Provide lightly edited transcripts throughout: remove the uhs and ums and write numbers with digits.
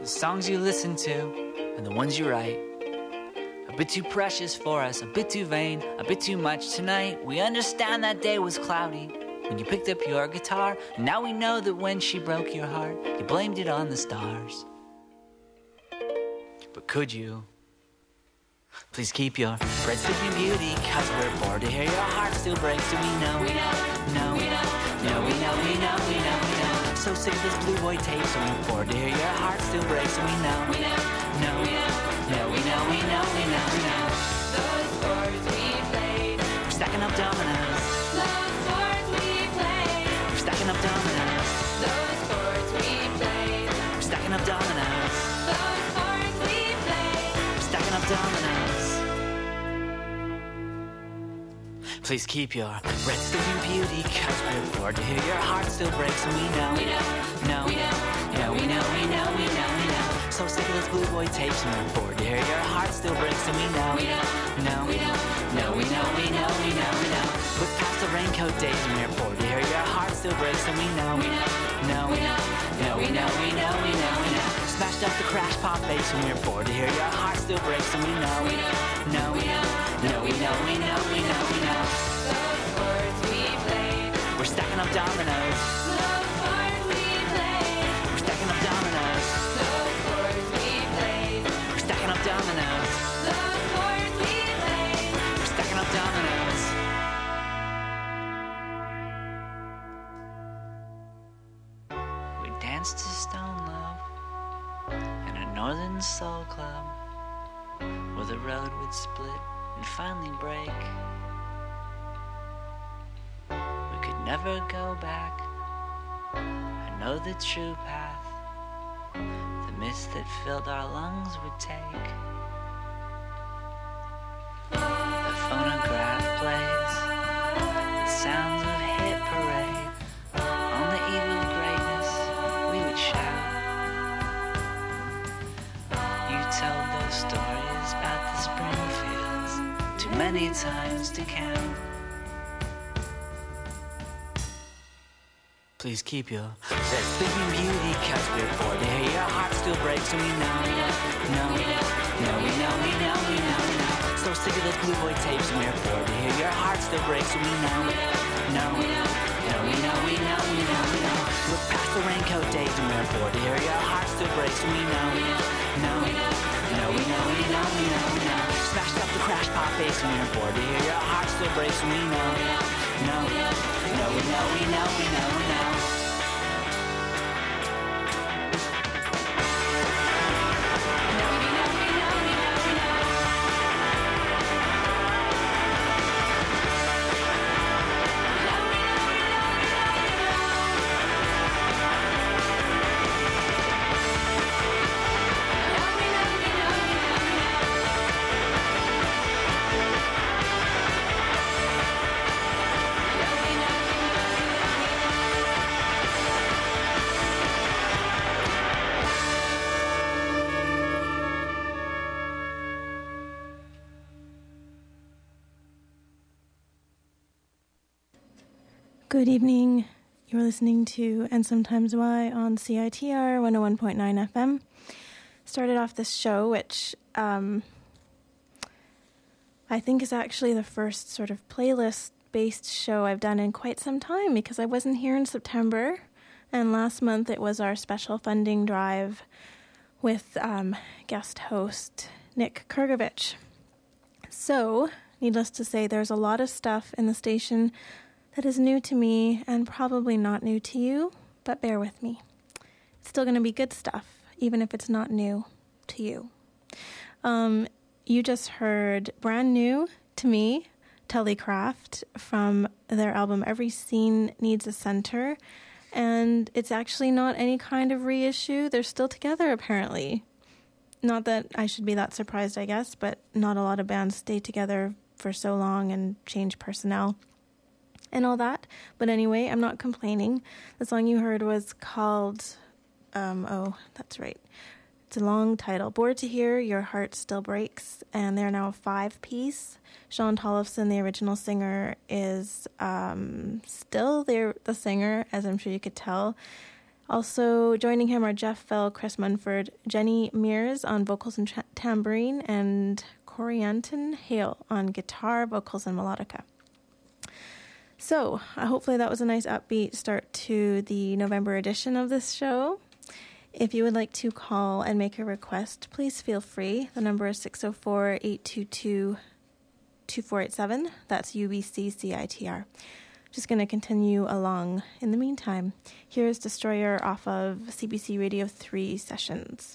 the songs you listen to, and the ones you write. A bit too precious for us, a bit too vain, a bit too much tonight. We understand that day was cloudy when you picked up your guitar, and now we know that when she broke your heart, you blamed it on the stars. But could you please keep your breathtaking beauty, 'cause we're bored to hear your heart still breaks, and we know, no, we know. So sick of this blue boy tape, so we're bored to hear your heart still breaks, and we know, no, we know. Those chords we played, We're stacking up dominoes. those chords we played, We're stacking up dominoes. those chords we played, We're stacking up dominoes. those chords we played. We're stacking up dominoes. Please keep your breathtaking beauty, 'cause we're bored to hear your heart still breaks, and we know, no, we know. So sick of those blue boy tapes, and we're bored to hear your heart still breaks, and we know, no, we know. Look past the raincoat days, and we're bored to hear your heart still breaks, and we know, no, we know. Smashed up the crash pop bass, and we're bored to hear your heart still breaks, and we know, no, we know. Those chords we played, We're stacking up dominoes. those chords we played, We're stacking up dominoes. those chords we played, We're stacking up dominoes. those chords we played. We're stacking up dominoes. We danced to Stone Love in a northern soul club where the road would split and finally break. We could never go back. I know the true path the mist that filled our lungs would take. The phonograph plays the sounds of hit parade. On the eve of greatness, we would shout. You told those stories about the spring fields, too many times to count. Please keep your sleeping beauty, 'cause we're bored to hear your heart still breaks, and we know, no, we know. So sick of those blue boy tapes, and we're bored to hear your heart still breaks, and we know, no, we know. Look past the raincoat days, and we're bored to hear your heart still breaks, and we know, no, we know. Smashed up the crash pop bass, and we're bored to hear your heart still breaks, and we know, no, we know. Good evening. You're listening to And Sometimes Why on CITR 101.9 FM. Started off this show, which I think is actually the first sort of playlist-based show I've done in quite some time, because I wasn't here in September, and last month it was our special funding drive with guest host Nick Kurgovich. So, needless to say, there's a lot of stuff in the station that is new to me and probably not new to you, but bear with me. It's still going to be good stuff, even if it's not new to you. You just heard brand new to me, Telecraft, from their album Every Scene Needs a Center, and it's actually not any kind of reissue. They're still together, apparently. Not that I should be that surprised, I guess, but not a lot of bands stay together for so long and change personnel and all that. But anyway, I'm not complaining. The song you heard was called, that's right. It's a long title. Bored to Hear Your Heart Still Breaks. And they're now a 5-piece. Sean Tollefson, the original singer, is still the singer, as I'm sure you could tell. Also joining him are Jeff Fell, Chris Munford, Jenny Mears on vocals and tambourine, and Corianton Hale on guitar, vocals, and melodica. So hopefully that was a nice upbeat start to the November edition of this show. If you would like to call and make a request, please feel free. The number is 604-822-2487. That's UBC-CITR. Just going to continue along in the meantime. Here's Destroyer off of CBC Radio 3 Sessions.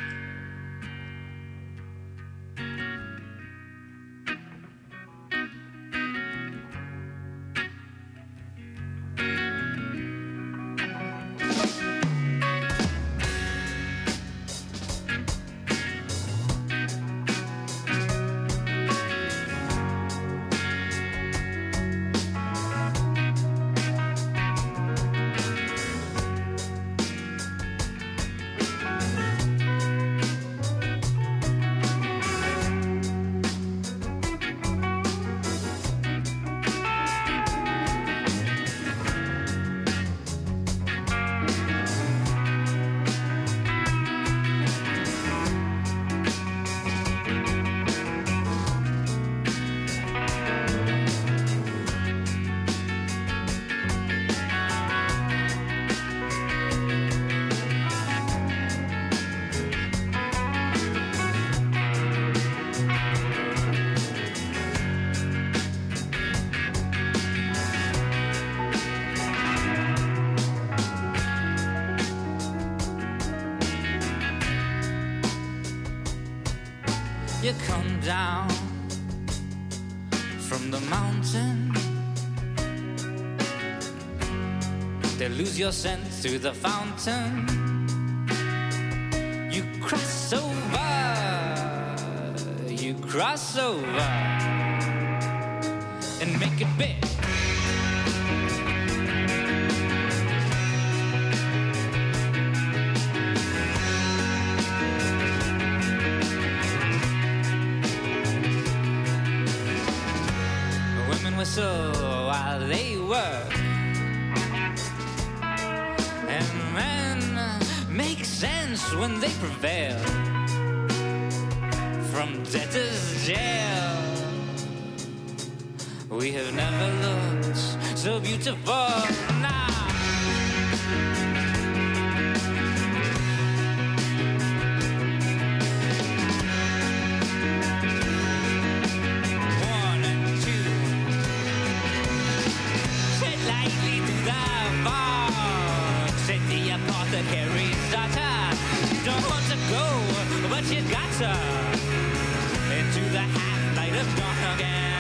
You come down from the mountain, they lose your scent through the fountain. You cross over and make it big. Whistle while they work, and men make sense when they prevail from debtor's jail. We have never looked so beautiful now. Carry's daughter, you don't want to go, but you got to into the half-light of dawn again.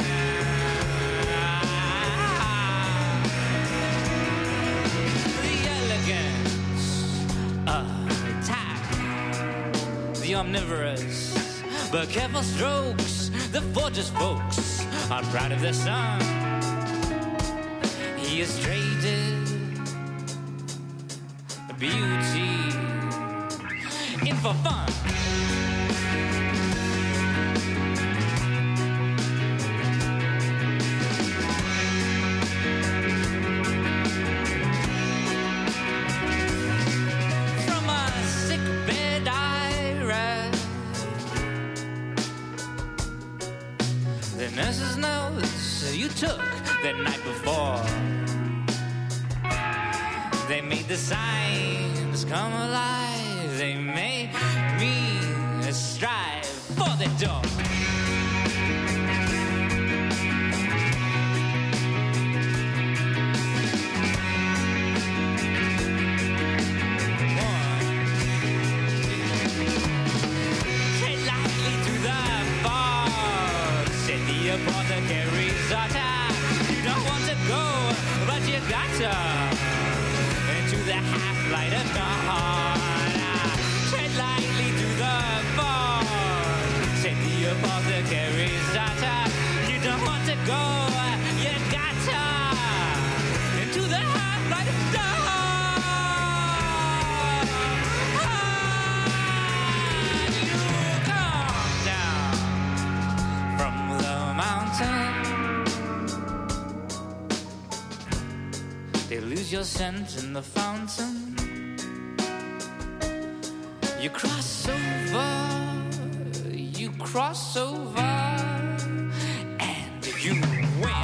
The elegance attack, the omnivorous but careful strokes. The fortress folks are proud of their son. He is traded beauty in for fun. From a sick bed I read the nurse's notes you took the night before. They made the signs come alive. They made me strive for the door. Tread lightly through the fog, said the apothecary's daughter. You don't want to go, but you got to. The half-light of dawn. Tread lightly through the fog, said the apothecary's daughter. You don't want to go, you got to into the half-light of dawn. You come down from the mountain, they lose your scent in the fountain. You cross over, and you win.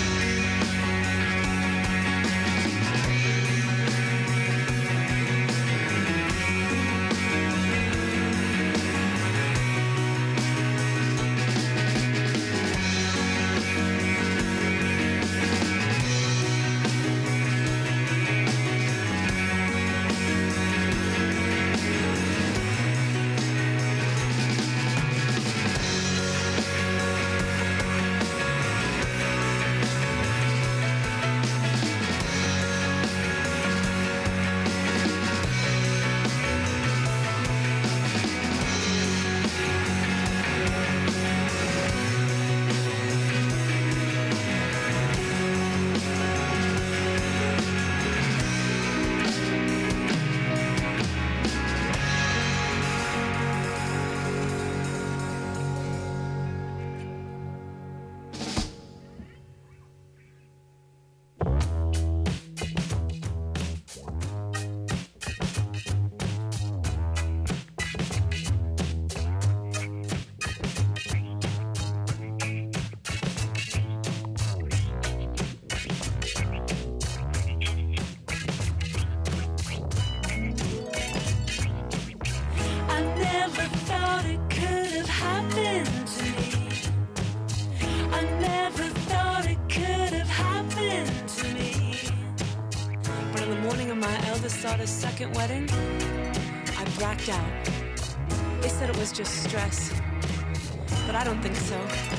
Daughter's second wedding, I blacked out. They said it was just stress, but I don't think so.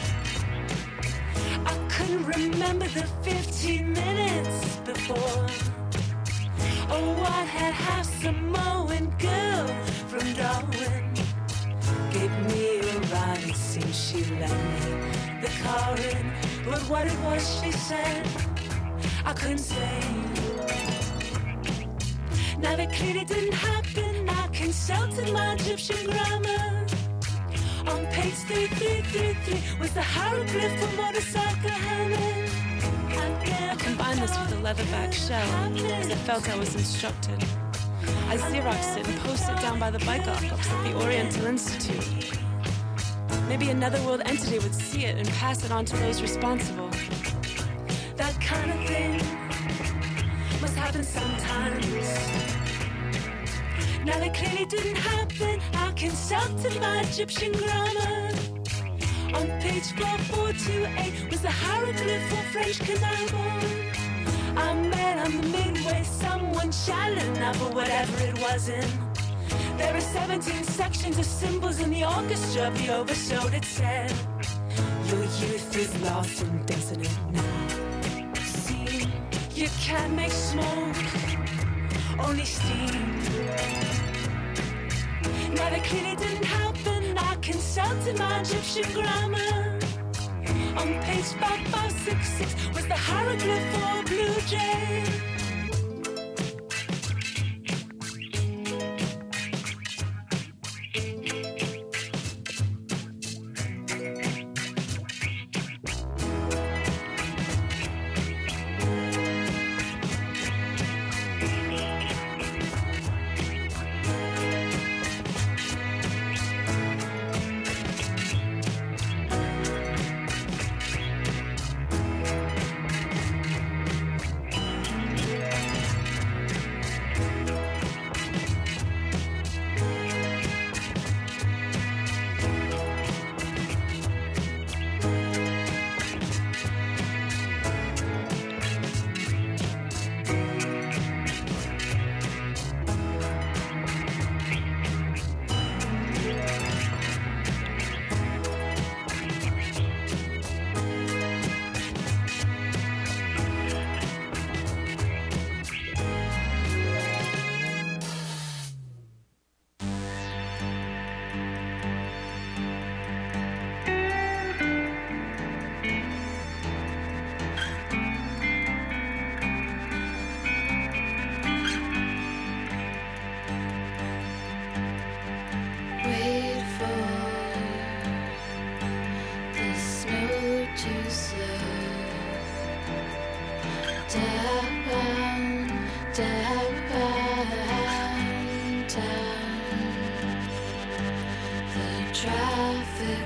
I couldn't remember the 15 minutes before. Oh, what had half Samoan girl from Darwin gave me a ride. It seems she let me the car in, but what it was she said, I couldn't say. Now that clearly didn't happen. I consulted my Egyptian grammar. On page 3333 was the hieroglyph for motorcycle helmet. I combined this with a leatherback shell because I felt I was instructed. I Xeroxed it and posted it down by the bike archives at the Oriental Institute. Maybe another world entity would see it and pass it on to those responsible. That kind of thing must happen sometimes. Now that clearly didn't happen. I consulted my Egyptian grammar. On page 4428 was the hieroglyph for French Canal Boy. I met on the midway someone shouting out for whatever it wasn't. There are 17 sections of symbols in the orchestra of the overshowed. It said, your youth is lost and dancing it now. See, you can't make smoke, only steam. Now that clearly didn't happen. I consulted my Egyptian grammar. On page 5566 was the hieroglyph for a blue jay.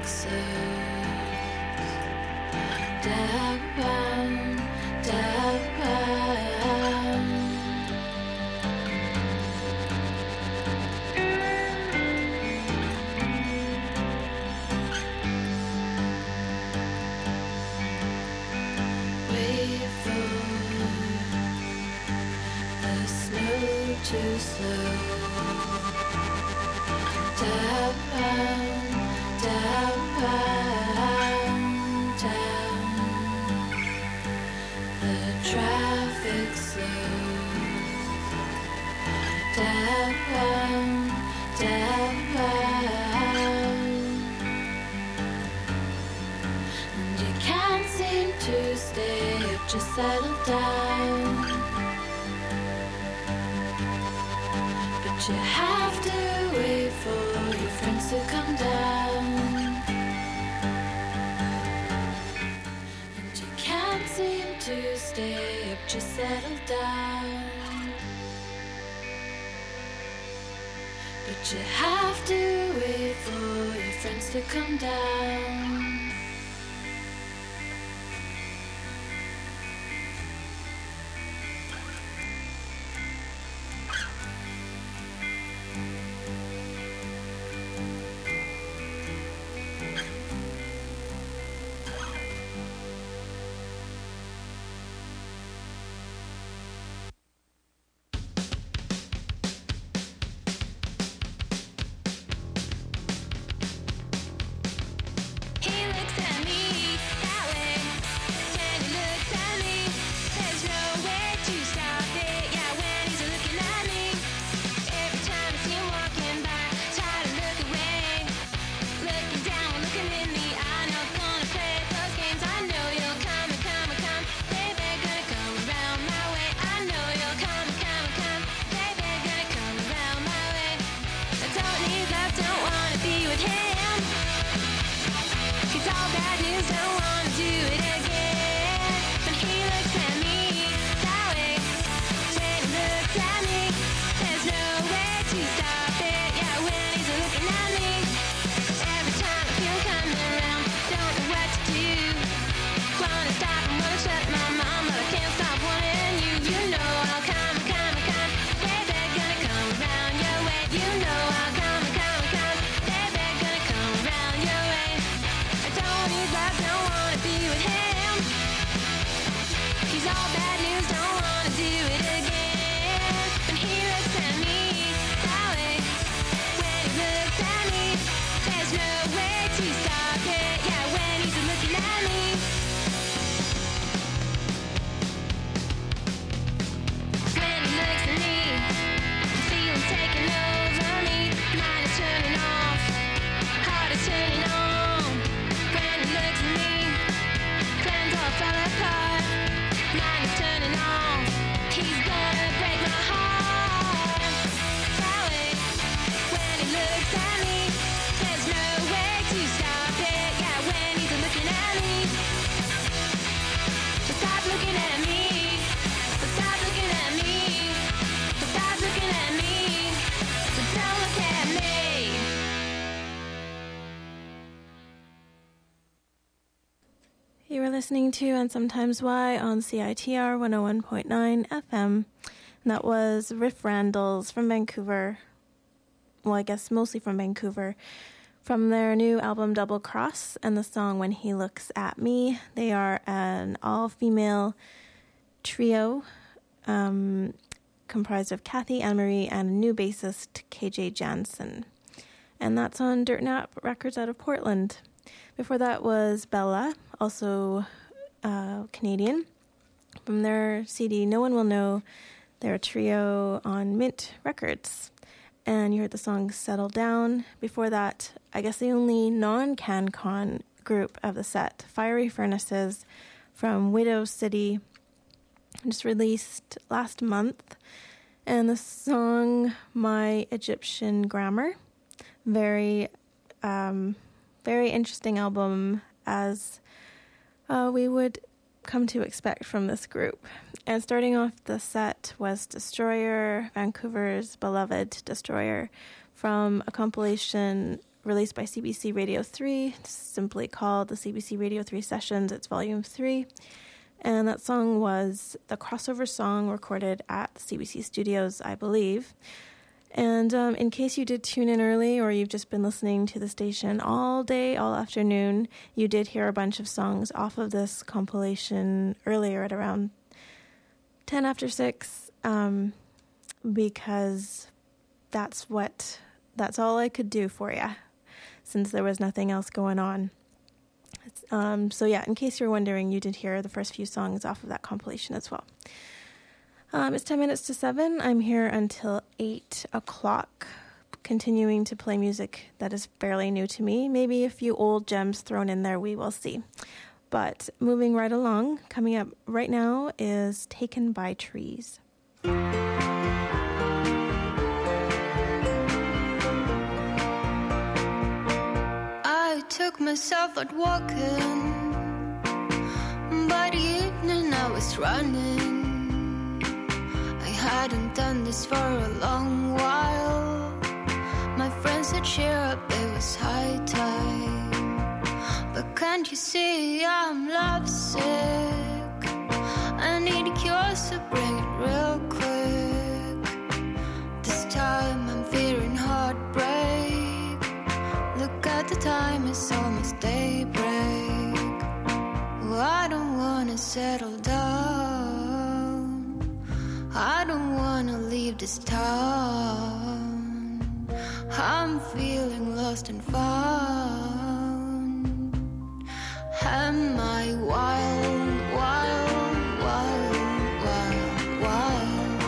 Too slow. Down, down, down. The traffic slows. Down, down. And you can't seem to stay up, just settle down. You have to wait for your friends to come down. And you can't seem to stay up, just settle down. But you have to wait for your friends to come down. Listening to And Sometimes Why on CITR 101.9 FM. And that was Riff Randalls from Vancouver. Well, I guess mostly from Vancouver. From their new album Double Cross and the song When He Looks at Me. They are an all-female trio comprised of Kathy, Anne-Marie, and a new bassist, KJ Jansen. And that's on Dirt Nap Records out of Portland. Before that was Bella, also Canadian. From their CD, No One Will Know, they're a trio on Mint Records. And you heard the song Settle Down. Before that, I guess the only non-CanCon group of the set, Fiery Furnaces from Widow City, just released last month. And the song My Egyptian Grammar. Very interesting album, as we would come to expect from this group. And starting off the set was Destroyer, Vancouver's beloved Destroyer, from a compilation released by CBC Radio 3, simply called the CBC Radio 3 Sessions. It's Volume 3. And that song was the crossover song recorded at CBC Studios, I believe. And in case you did tune in early or you've just been listening to the station all day, all afternoon, you did hear a bunch of songs off of this compilation earlier at around 10 after 6, because that's all I could do for you since there was nothing else going on. So yeah, in case you're wondering, you did hear the first few songs off of that compilation as well. It's 10 minutes to 7. I'm here until 8 o'clock, continuing to play music that is fairly new to me. Maybe a few old gems thrown in there, we will see. But moving right along, coming up right now is Taken by Trees. I took myself out walking. By the evening I was running. I hadn't done this for a long while. My friends said cheer up, it was high time. But can't you see I'm lovesick? I need a cure, so bring it real quick. This time I'm fearing heartbreak. Look at the time, it's almost daybreak. Oh, I don't wanna settle down. I don't wanna leave this town. I'm feeling lost and found. Am I wild, wild, wild, wild, wild?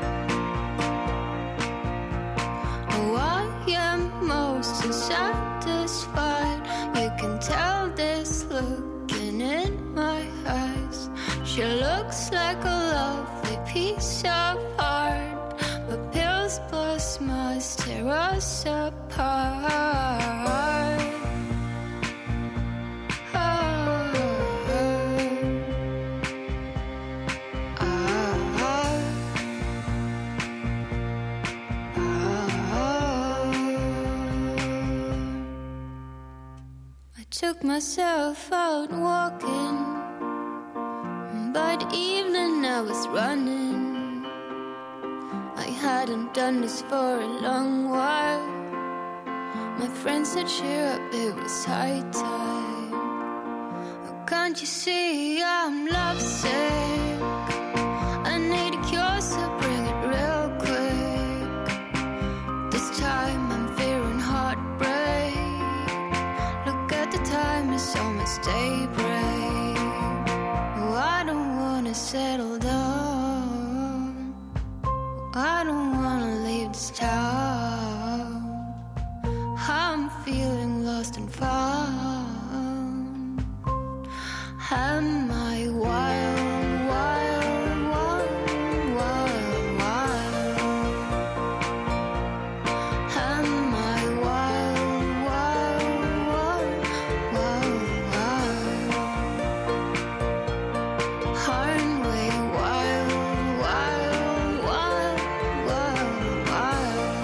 Oh, I am most unsatisfied. You can tell this looking in my eyes. She looks like a lovely piece of art, but pills plus must tear us apart. I took myself out walking. By the evening I was running. I hadn't done this for a long while. My friends said cheer up, it was high time. Oh, can't you see I'm lovesick? I need a cure, so bring it real quick. This time I'm fearing heartbreak. Look at the time, it's almost daybreak. Oh, I don't wanna settle down. I don't wanna leave this town. I'm feeling lost and found. Am I wild, wild, wild, wild, wild? Am I wild, wild, wild, wild, wild? Aren't we wild, wild, wild, wild, wild?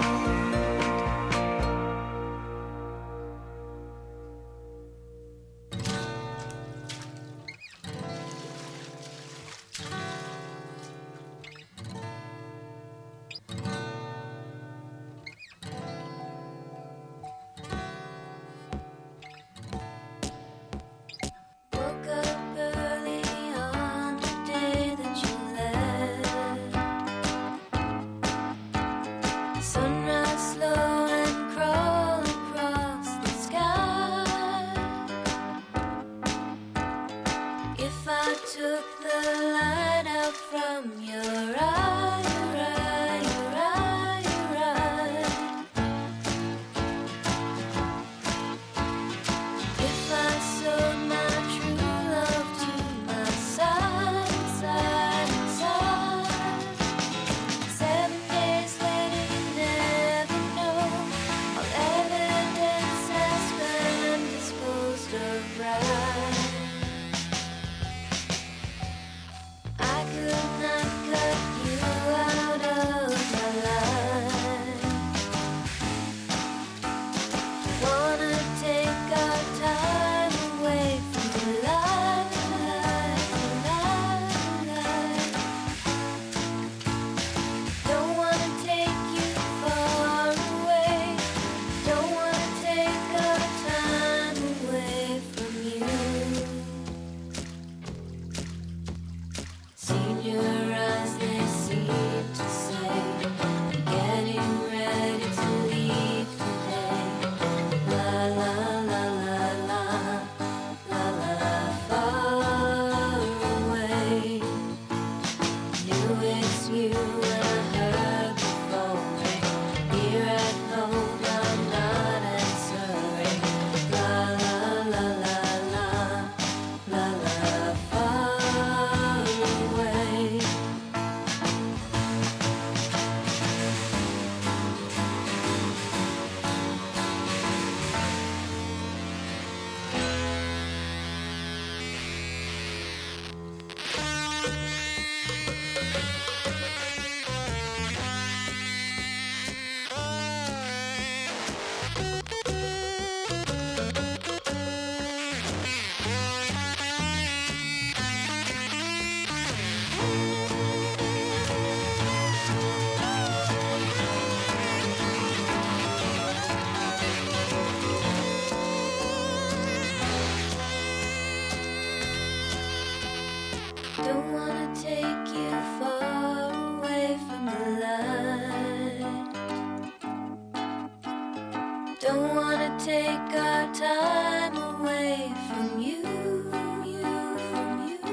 Don't wanna take our time away from you, from you, from you.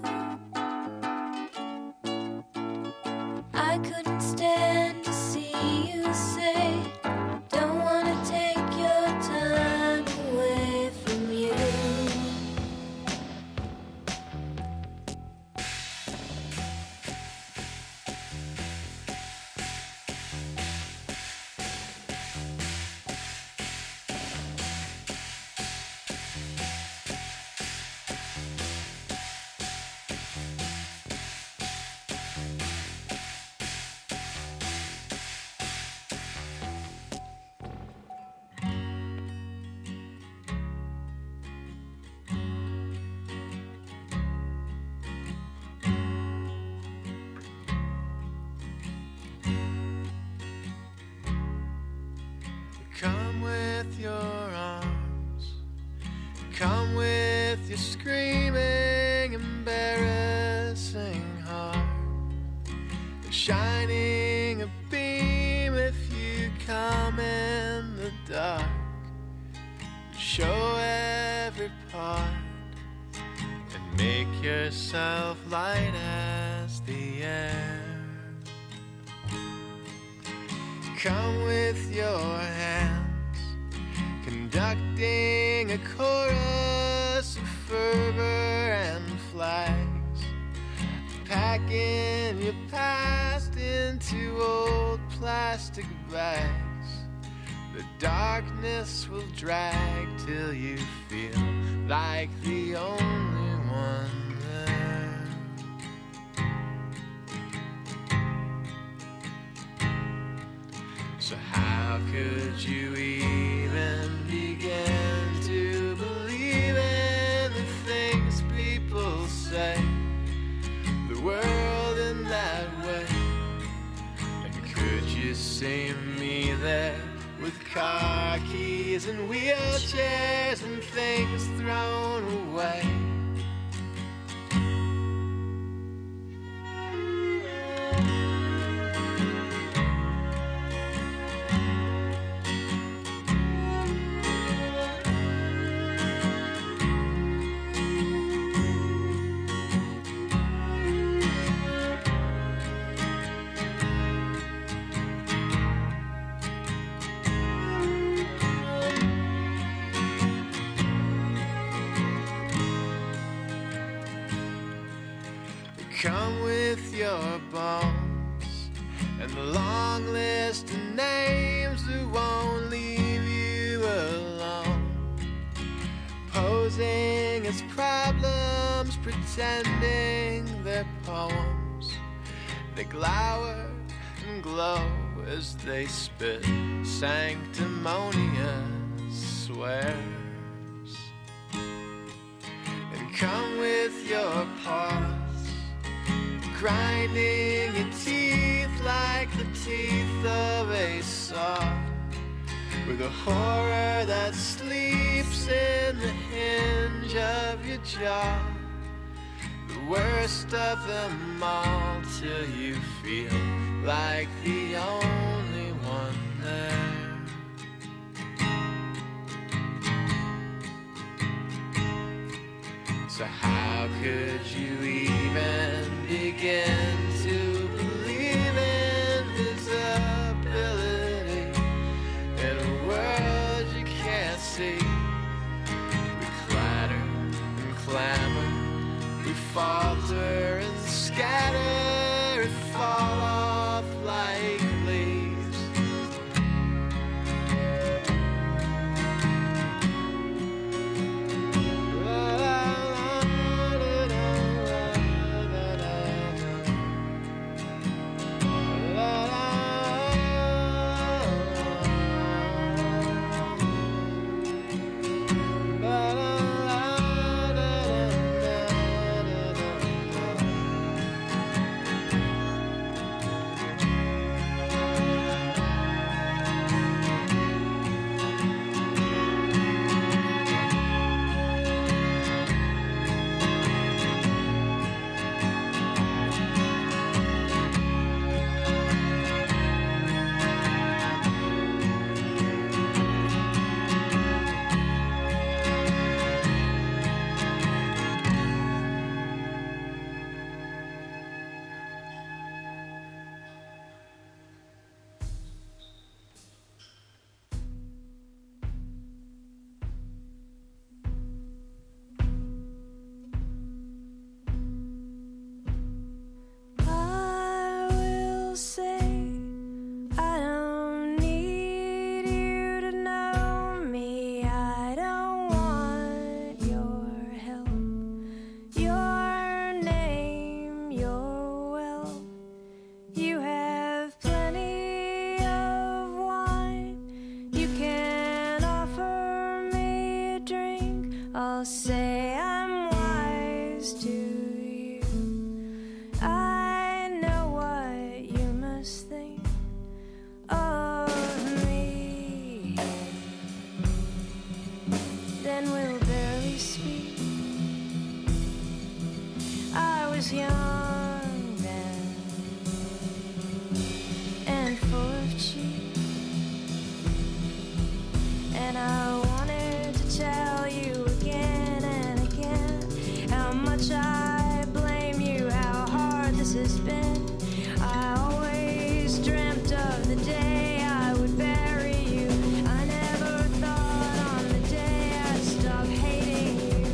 I couldn't stand to see you say, don't wanna take your time away from you. Come with your arms, come with your screaming, embarrassing heart, shining a beam if you come in the dark. Show every part and make yourself light as the air. Come with your hands, conducting a chorus of fervor and flags, packing your past into old plastic bags. The darkness will drag till you feel like the only one there. So how could you even begin to believe in the things people say? The world in that way. And could you see me there with car keys and wheelchairs and things thrown away? Come with your bones and the long list of names who won't leave you alone, posing as problems, pretending they're poems. They glower and glow as they spit sanctimonious swears. And come with your paws, grinding your teeth like the teeth of a saw, with a horror that sleeps in the hinge of your jaw. The worst of them all till you feel like the only one there. So how could you even begin to believe in visibility in a world you can't see? We clatter and clamor, we falter and scatter and fall off like leaves. all say I'm wise to you. I know what you must think of me. Then we'll barely speak. I was young then and full of cheek, and I wanted to tell you again and again how much I blame you, how hard this has been. I always dreamt of the day I would bury you. I never thought on the day I'd stop hating you.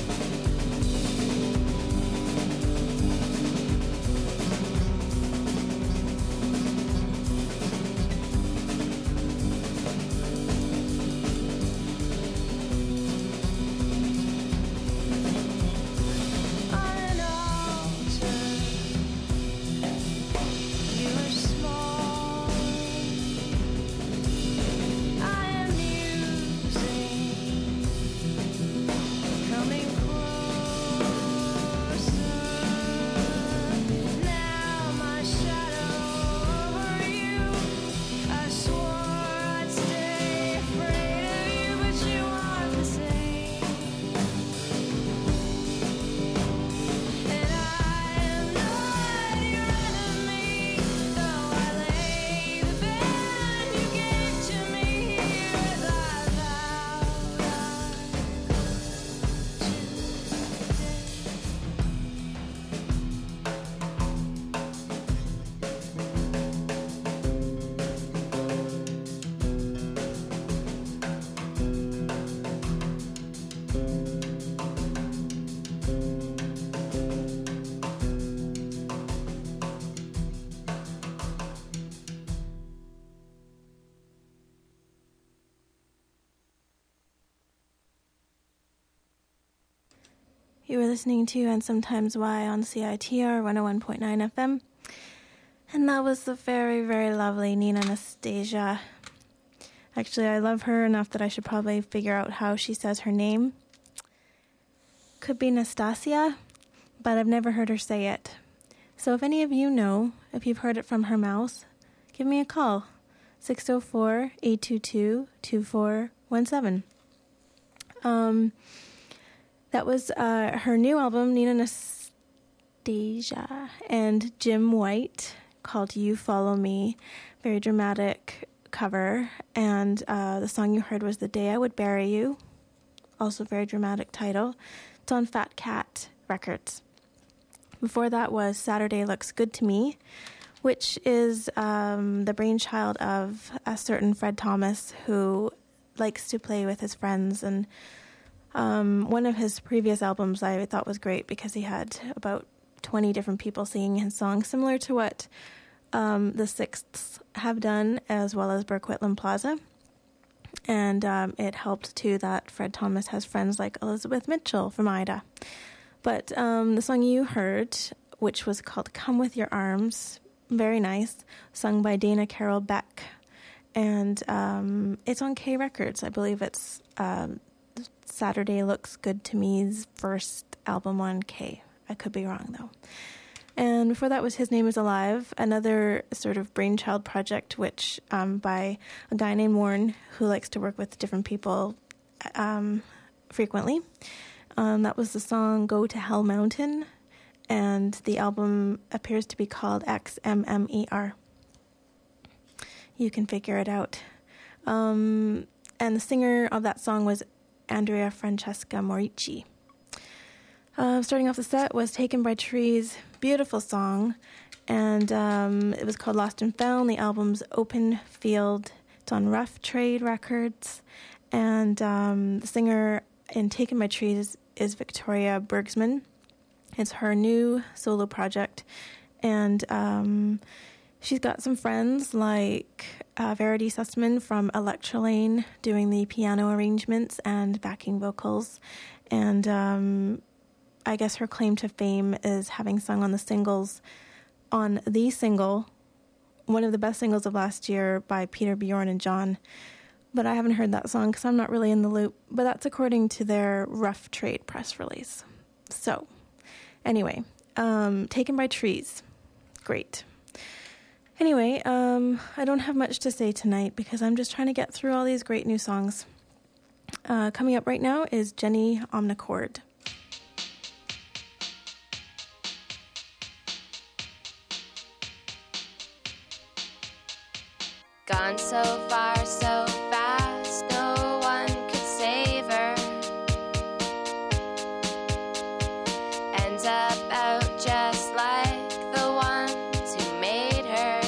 On an altar, you are small. I am musing, coming closer. Now my shadow over you. I swore I'd stay afraid of you, but you aren't the same. And I am not your enemy, though I lay the bed you gave to me here as I vowed I You were listening to And Sometimes Why on CITR 101.9 FM. And that was the very, very lovely Nina Anastasia. Actually, I love her enough that I should probably figure out how she says her name. Could be Nastasia, but I've never heard her say it. So if any of you know, if you've heard it from her mouth, give me a call. 604-822-2417. That was her new album, Nina Anastasia, and Jim White, called You Follow Me. Very dramatic cover. And the song you heard was The Day I Would Bury You. Also very dramatic title. It's on Fat Cat Records. Before that was Saturday Looks Good to Me, which is the brainchild of a certain Fred Thomas, who likes to play with his friends. And one of his previous albums I thought was great because he had about 20 different people singing his songs, similar to what the Sixths have done, as well as Burquitlam Plaza. And it helped, too, that Fred Thomas has friends like Elizabeth Mitchell from Ida. But the song you heard, which was called Come With Your Arms, very nice, sung by Dana Carroll Beck. And it's on K Records. I believe it's Saturday Looks Good to Me's first album on K. I could be wrong, though. And before that was His Name Is Alive, another sort of brainchild project, which by a guy named Warren, who likes to work with different people frequently. That was the song Go to Hell Mountain, and the album appears to be called XMMER. You can figure it out. And the singer of that song was Andrea Francesca Morici. Starting off the set was Taken by Trees, beautiful song, and it was called Lost and Found. The album's Open Field. It's on Rough Trade Records, and the singer in Taken by Trees is Victoria Bergsman. It's her new solo project, and she's got some friends like Verity Sussman from Electrolane doing the piano arrangements and backing vocals, and I guess her claim to fame is having sung on the single, one of the best singles of last year by Peter Bjorn and John, but I haven't heard that song because I'm not really in the loop. But that's according to their Rough Trade press release. So, anyway, Taken by Trees. Great. Anyway, I don't have much to say tonight because I'm just trying to get through all these great new songs. Coming up right now is Jenny Omnichord. Gone so far, so fast, no one could save her. Ends up out just like the ones who made her.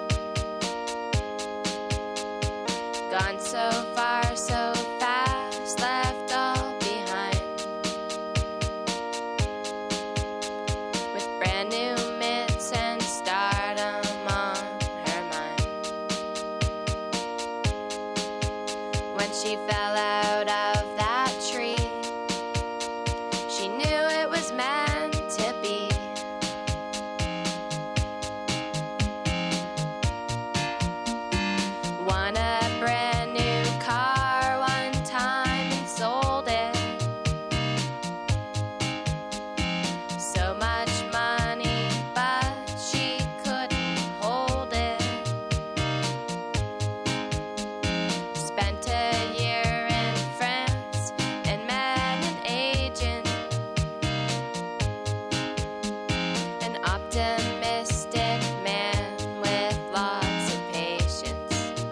Gone so far, so fast, left all behind. With brand new mitts and stardom on her mind. When she fell out of that tree, she knew it was meant to be. Won a brand new car one time and sold it. So much money, but she couldn't hold it. Spent a year in France and met an agent, an optimistic man with lots of patience.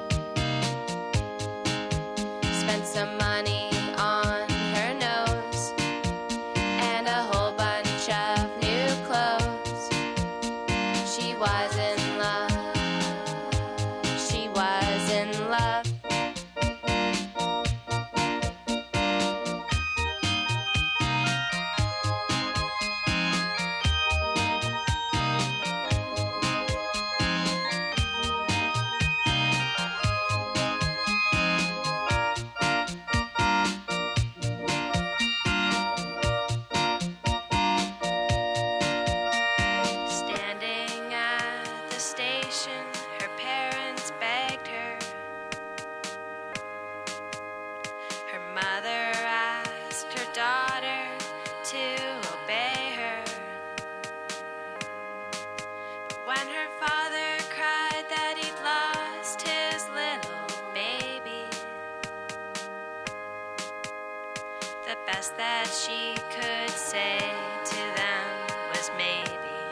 Spent some money on her nose and a whole bunch of new clothes. She was in love. She was in love. Standing at the station, her parents begged her. Her mother asked her daughter to obey her. But when her father cried that he'd lost his little baby, the best that she could say to them was maybe.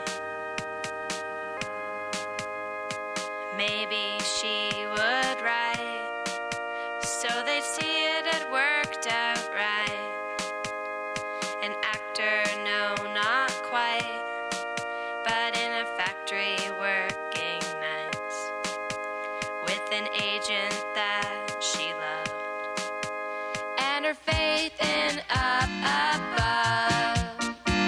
Maybe she would write, so they'd see it had worked out right. An actor, no, not quite, but in a factory working nights with an agent that she loved. And her faith in up above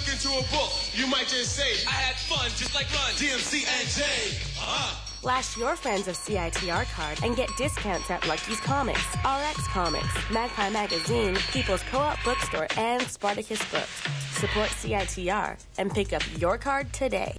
look into a book, you might just say, I had fun just like Run, DMC and J. Flash your friends of CITR card and get discounts at Lucky's Comics, RX Comics, Magpie Magazine, People's Co-op Bookstore, and Spartacus Books. Support CITR and pick up your card today.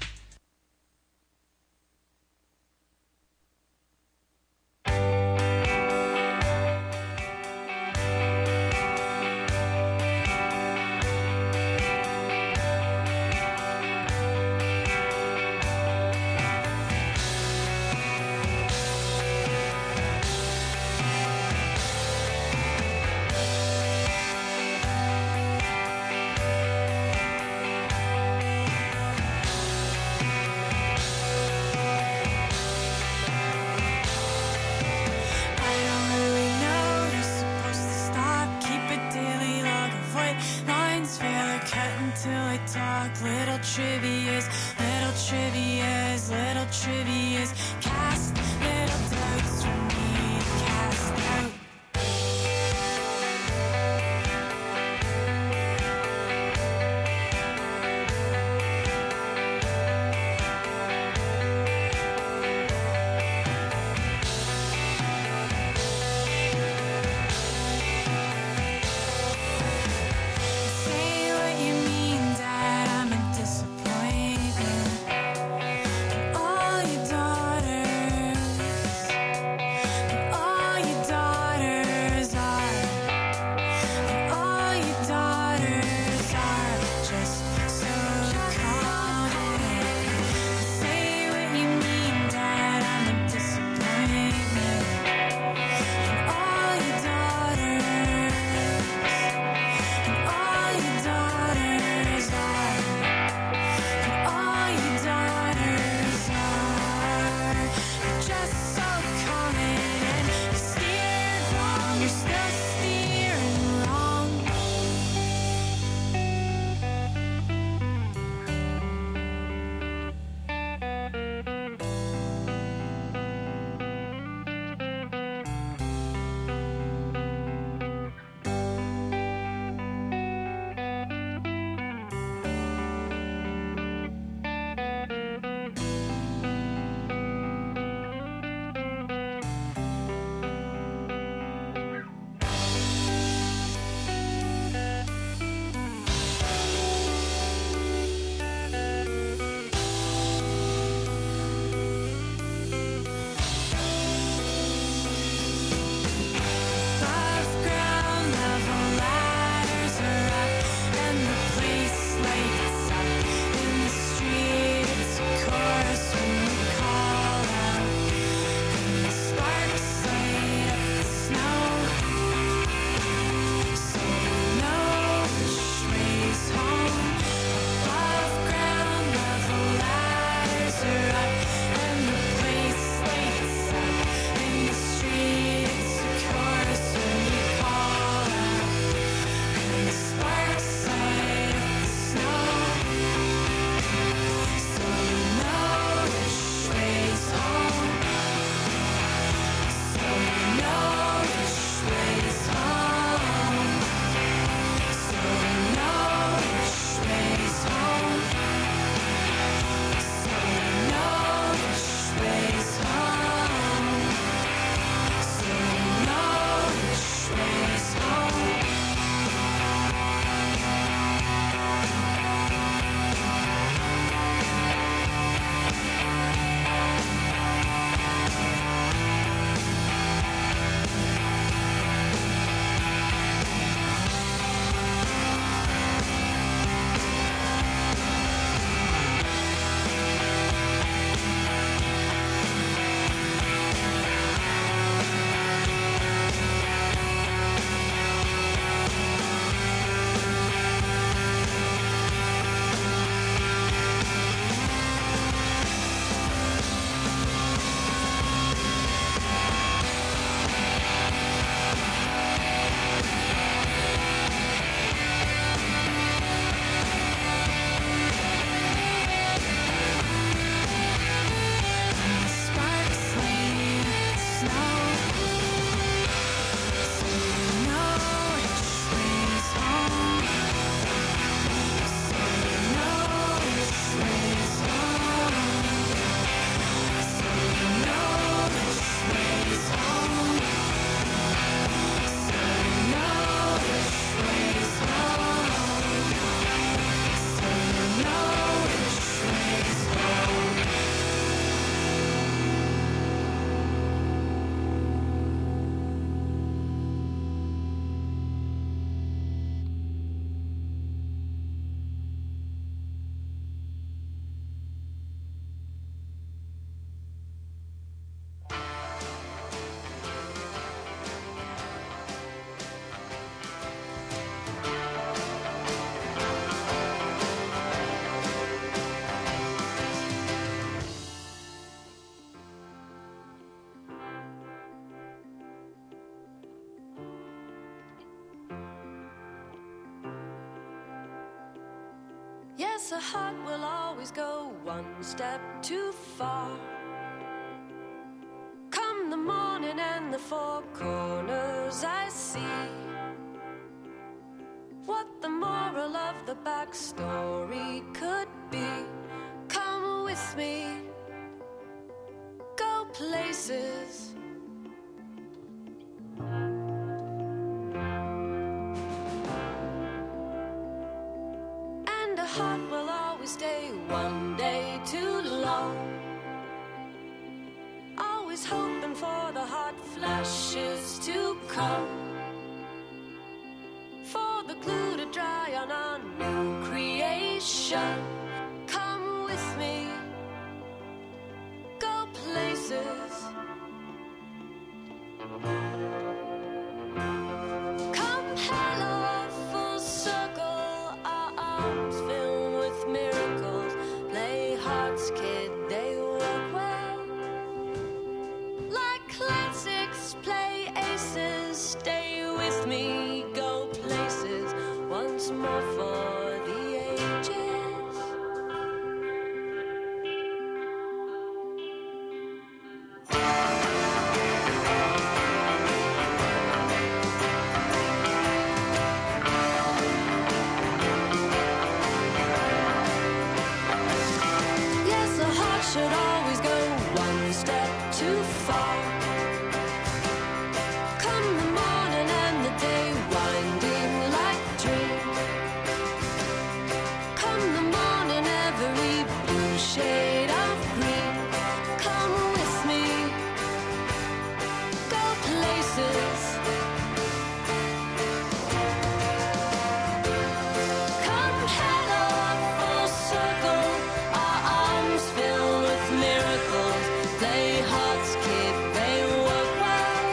All your daughter Yes, a heart will always go one step too far. Come the morning and the four corners I see what the moral of the backstory could be. Come with me, go places. And a heart will always stay one day too long. Always hoping for the hot flashes to come, for the glue to dry on our new creation. Come with me, go places. Come hello, full circle, our arms filled with miracles. Play hearts, kid, they work well. Like classics, play aces, stay with me, go places, once more for the ages. Yes, a heart should always go one step too far. Come the morning and the day winding like a dream. Come the morning, every blue shade of green. Come with me, go places. Come hello, full circle, our arms filled with miracles. Play hearts, kid, they work well.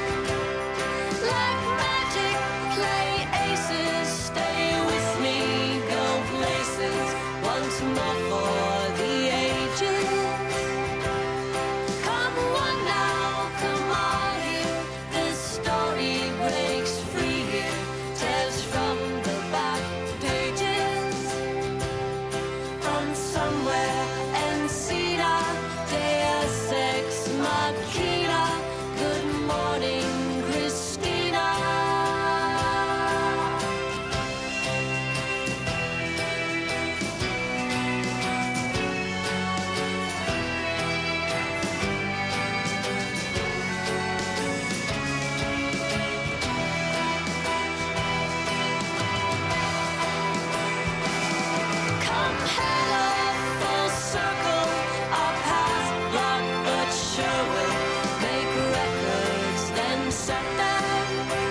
Like magic, play aces, stay with me, go places, once more for the ages. Come one now, come all here, this story breaks free here, tears from the back pages. From somewhere, Encina, Deus Ex Machina. Good morning, Christina. Come hello, full circle, our paths blocked but sure will make records, then set them.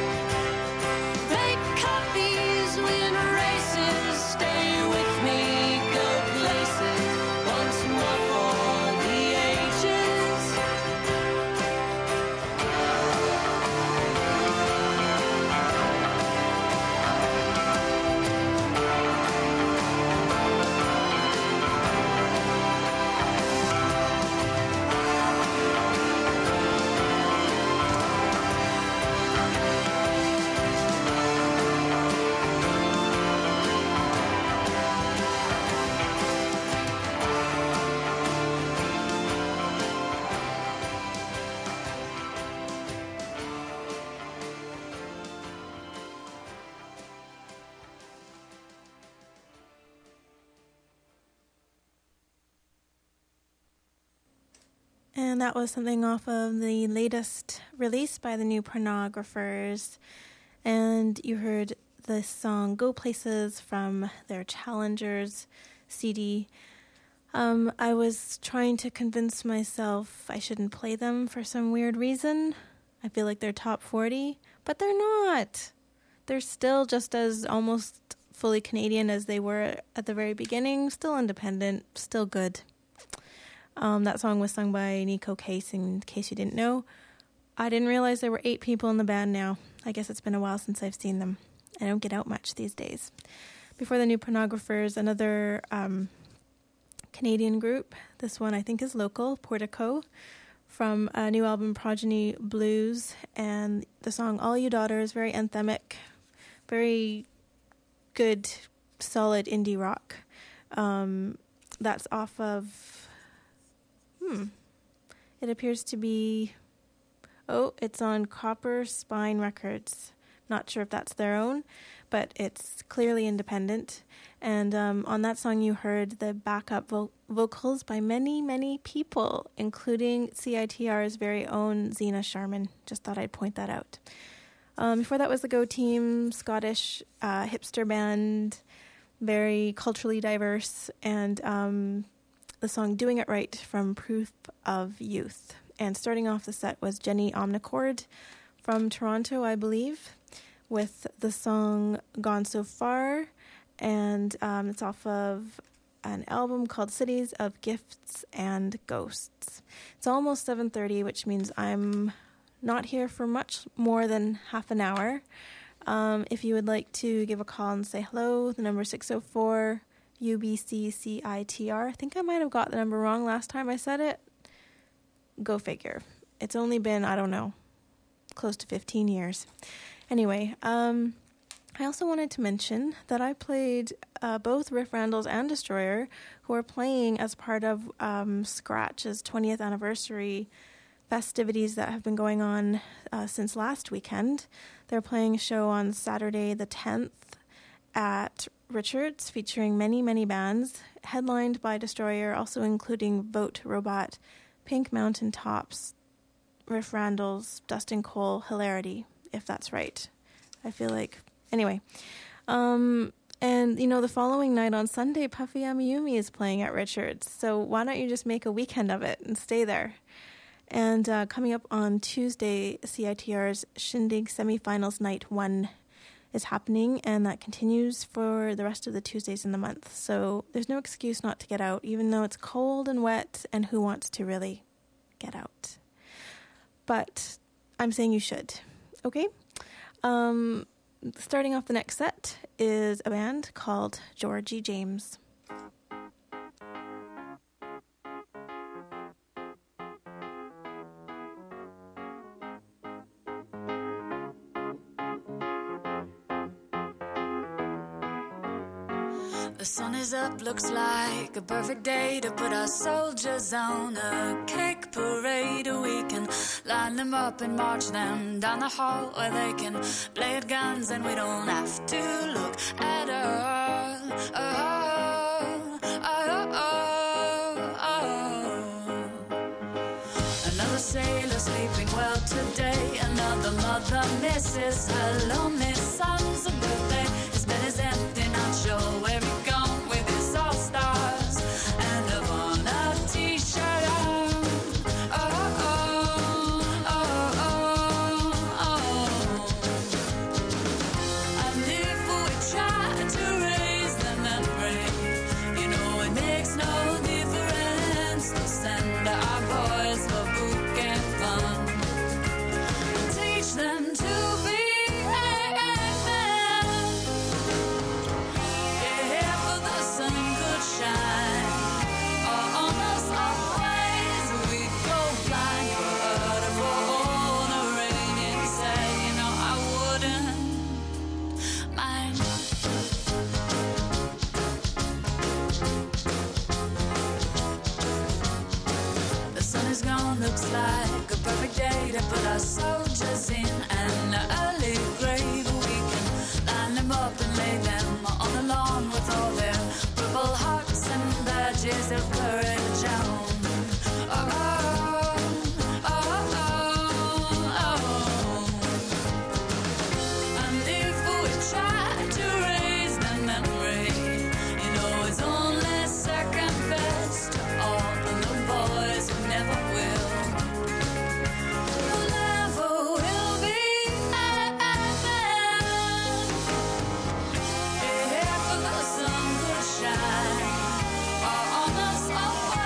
Make copies, win races, stay with me, go places, once more for the ages. And that was something off of the latest release by the New Pornographers. And you heard the song Go Places from their Challengers CD. I was trying to convince myself I shouldn't play them for some weird reason. I feel like they're top 40, but they're not. They're still just as almost fully Canadian as they were at the very beginning. Still independent, still good. That song was sung by Nico Case, in case you didn't know. I didn't realize there were 8 people in the band now. I guess it's been a while since I've seen them. I don't get out much these days. Before the New Pornographers, another Canadian group. This one I think is local, Portico, from a new album, Progeny Blues. And the song All You Daughter is very anthemic, very good, solid indie rock. That's off of, it appears to be, it's on Copper Spine Records. Not sure if that's their own, but it's clearly independent. And on that song, you heard the backup vocals by many, many people, including CITR's very own Zena Sharman. Just thought I'd point that out. Before that was the Go Team, Scottish hipster band, very culturally diverse, and the song Doing It Right from Proof of Youth. And starting off the set was Jenny Omnichord from Toronto, I believe, with the song Gone So Far, and it's off of an album called Cities of Gifts and Ghosts. It's almost 7:30, which means I'm not here for much more than half an hour. If you would like to give a call and say hello, the number 604 UBCCITR. I think I might have got the number wrong last time I said it. Go figure. It's only been, I don't know, close to 15 years. Anyway, I also wanted to mention that I played both Riff Randalls and Destroyer, who are playing as part of Scratch's 20th anniversary festivities that have been going on since last weekend. They're playing a show on Saturday the 10th at Richards, featuring many, many bands, headlined by Destroyer, also including Vote Robot, Pink Mountain Tops, Riff Randalls, Dustin Cole, Hilarity, if that's right. I feel like... Anyway. And, the following night on Sunday, Puffy Amiyumi is playing at Richards. So why don't you just make a weekend of it and stay there? And coming up on Tuesday, CITR's Shindig Semifinals Night 1 is happening, and that continues for the rest of the Tuesdays in the month. So there's no excuse not to get out, even though it's cold and wet, and who wants to really get out? But I'm saying you should. Okay? Starting off the next set is a band called Georgie James. The sun is up, looks like a perfect day to put our soldiers on a cake parade. We can line them up and march them down the hall where they can play at guns and we don't have to look at her. Another sailor sleeping well today. Another mother misses her lonely son's birthday. His bed is empty, not sure where he gone with his all-stars and a Havana t-shirt on. And if we try to raise the memory, it makes no difference to send our boys for book and fun. Teach them to be looks like a perfect day to put our soldiers in an early grave. We can line them up and lay them on the lawn with all their purple hearts and badges of courage on. And if we try to raise the memory, it's only second best to all the boys who never will. Shine on us all.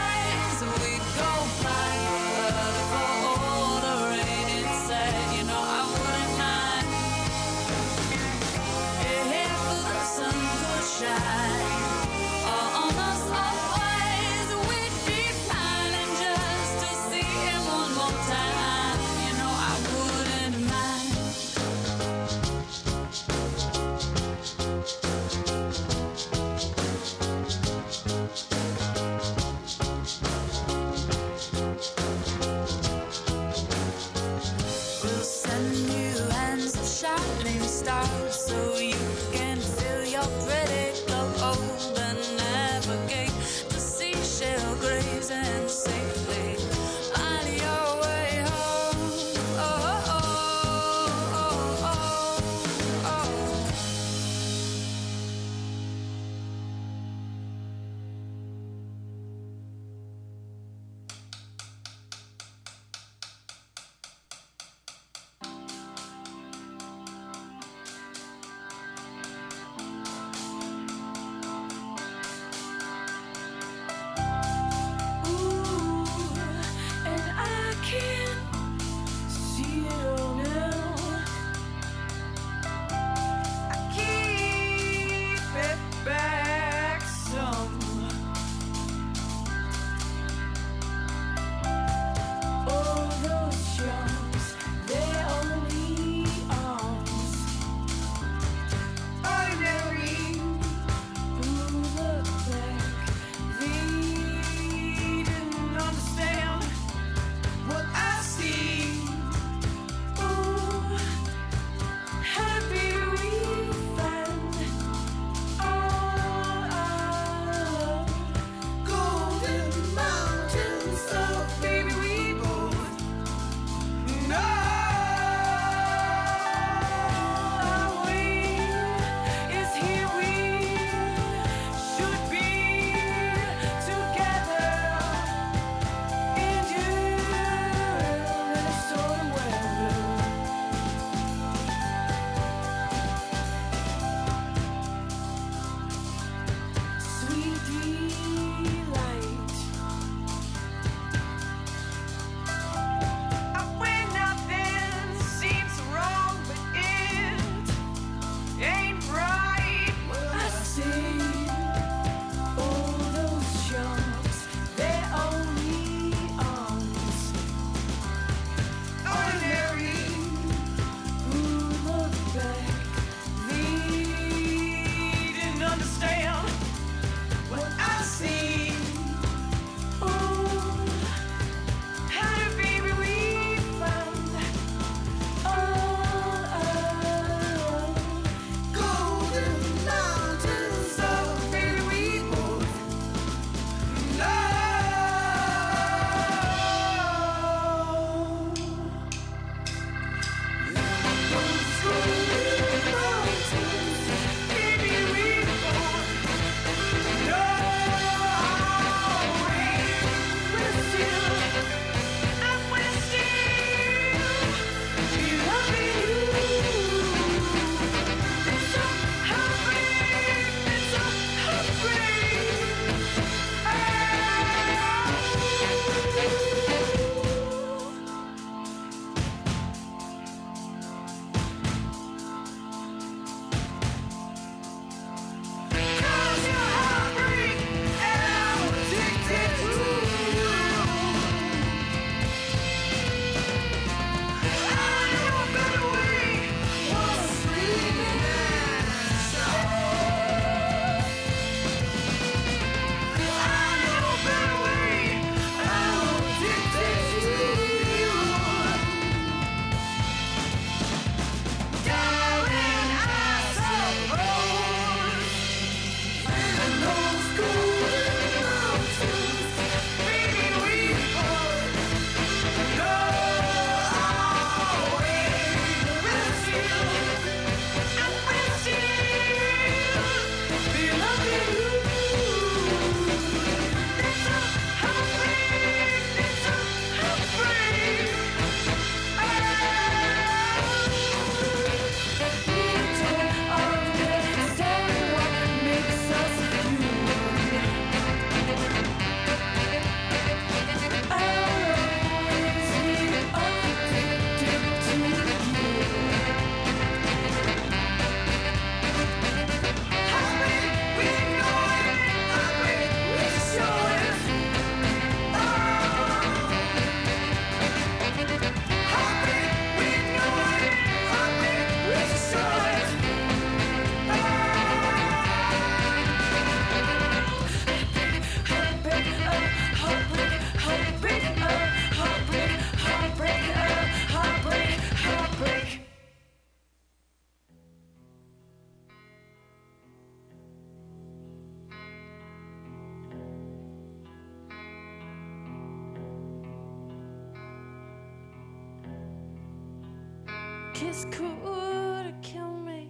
kiss could have killed me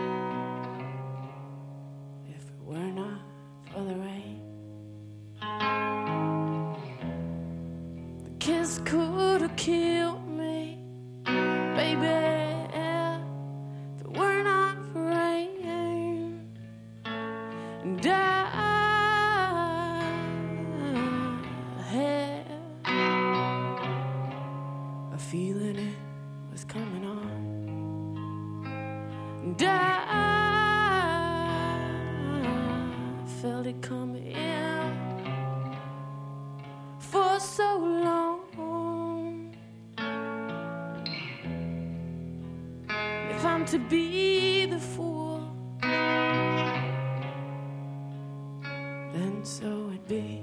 if it were not for the rain. The kiss could have killed me, baby, if it were not for rain. And I had a feeling it was coming on. And I felt it coming in for so long. If I'm to be the fool, then so it be.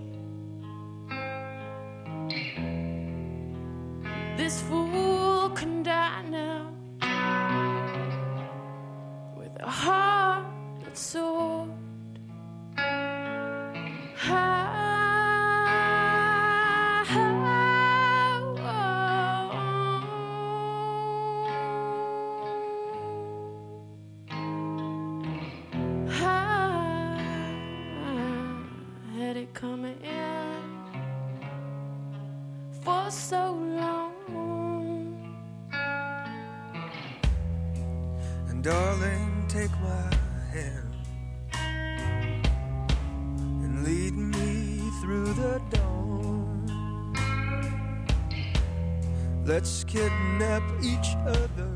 This fool can die now with a heart that's soared high. Had it coming in for so long. And darling, take my hand and lead me through the dawn. Let's kidnap each other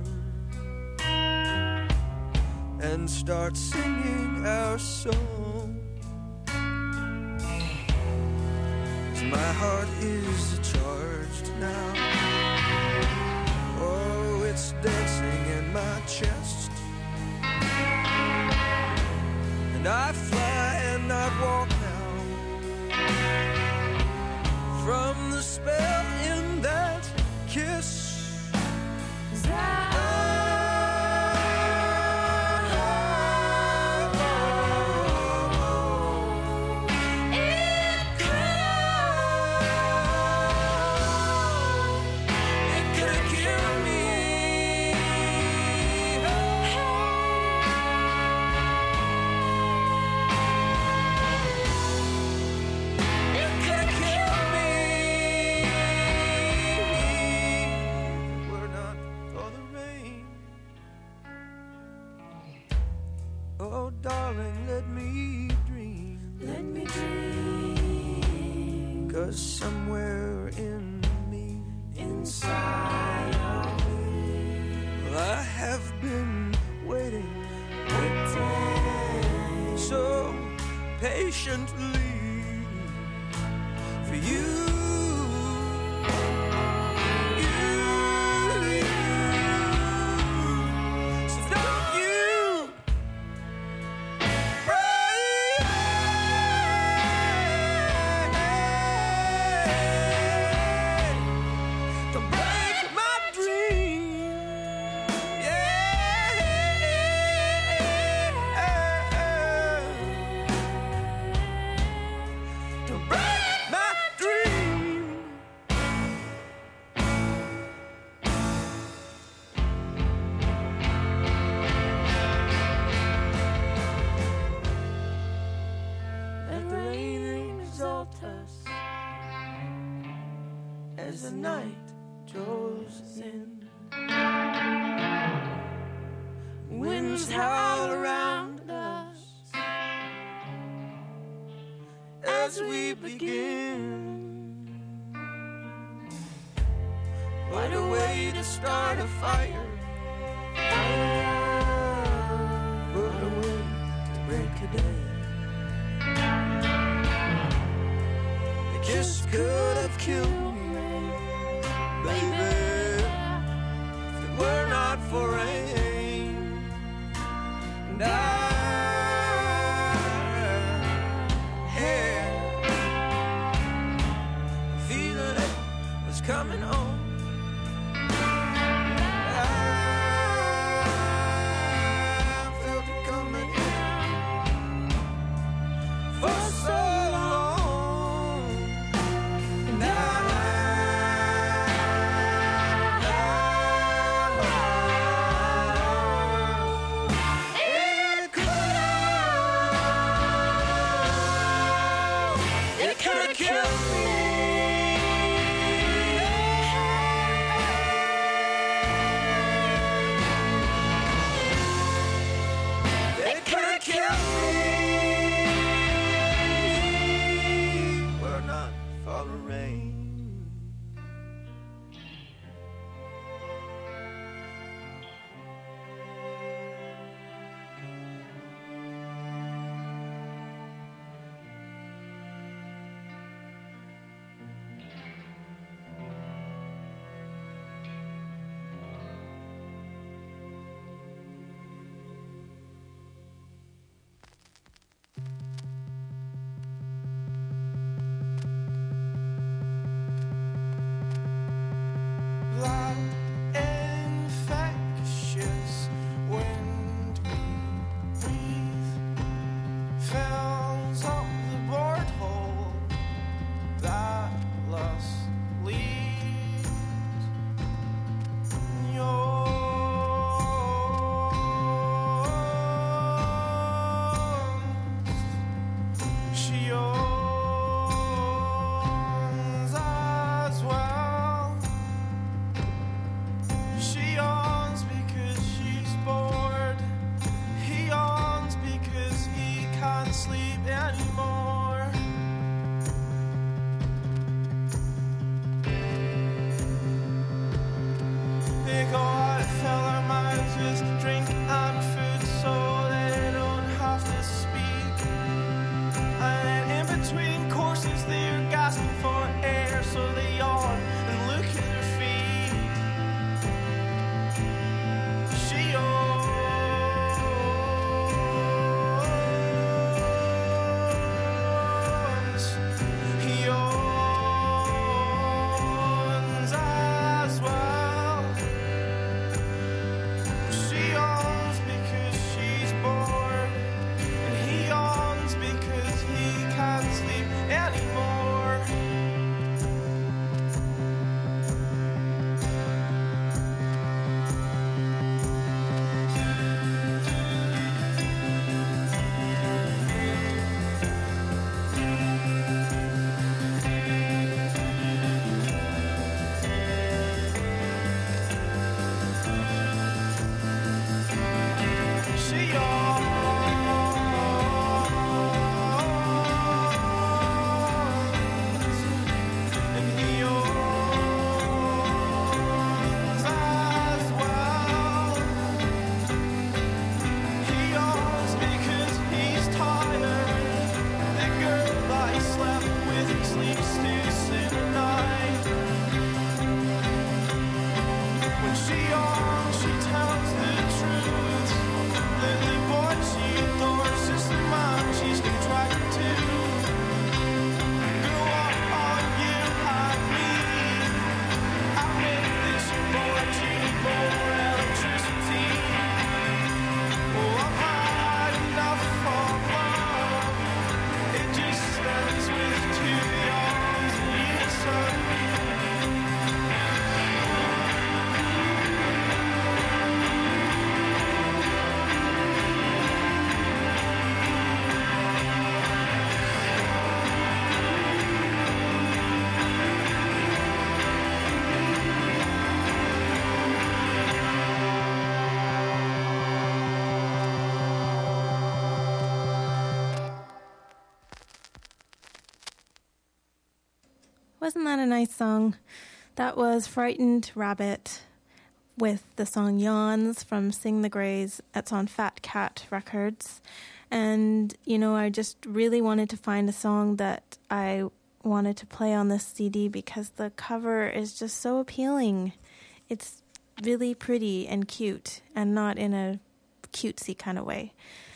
and start singing our song. 'Cause my heart is charged now. Oh, it's dancing in my chest. And I fly and I walk now from the spell in that kiss. 'Cause oh, darling, let me dream. Let me dream. 'Cause somewhere in me, inside of me, well, I have been waiting so patiently for you. So don't you don't break my dream. Yeah. Don't break my dream. Let the rain exalt us as the night draws in. Winds howl around us as we begin. What a way to start a fire. What a way to break a day. The kiss could have killed me, baby, if it were not for rain. And I had a feeling it was coming on. I felt it coming in for so long. And I Wasn't that a nice song? That was Frightened Rabbit with the song Yawns from Sing the Greys. It's on Fat Cat Records. And, you know, I just really wanted to find a song that I wanted to play on this CD because the cover is just so appealing. It's really pretty and cute and not in a cutesy kind of way.